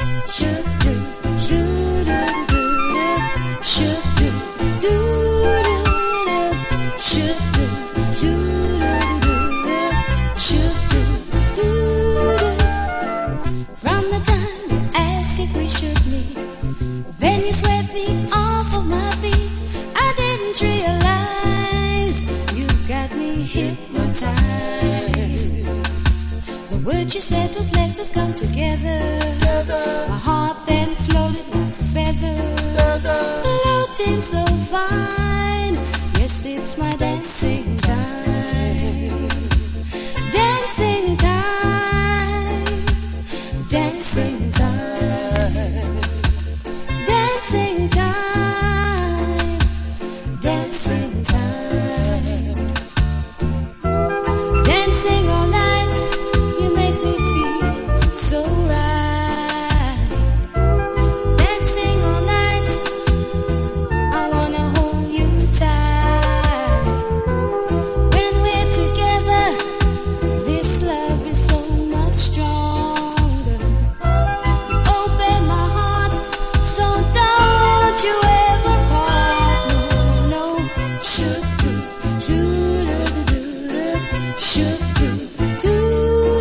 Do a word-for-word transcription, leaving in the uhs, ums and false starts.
What you said was let us come together. together. My heart then floated like a feather, floating so fine.